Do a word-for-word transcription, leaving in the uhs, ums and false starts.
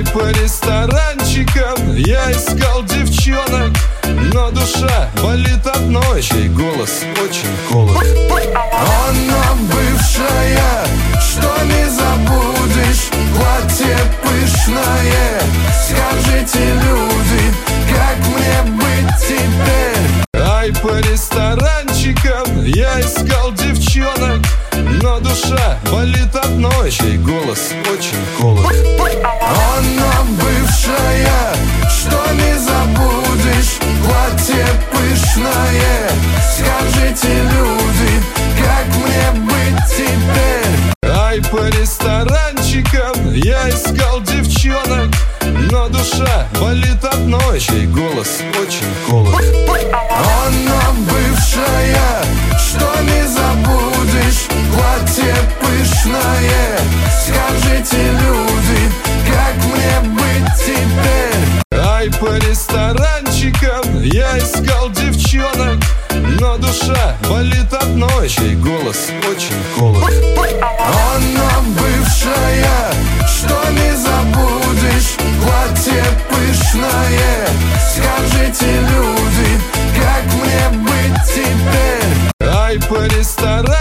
Ай, по ресторанчикам я искал девчонок, но душа болит одной, чей голос очень холод. Она бывшая, что не забудешь, платье пышное. Скажите, люди, как мне быть теперь? Ай, по ресторанчикам я искал девчонок, но душа болит одной, чей голос очень холод. Она бывшая, что не забудешь, платье пышное. Скажите, люди, как мне быть теперь? Ай, по ресторанчикам я искал девчонок, но душа болит одной, чей голос очень холод. Она бывшая, что не забудешь, платье пышное. Скажите, люди, как мне быть теперь? Ай, по ресторанчикам я искал девчонок, но душа болит одной, чей голос очень холод. Она бывшая, что не забудешь, платье пышное. Скажите, люди, как мне быть теперь? Ай, по ресторанчикам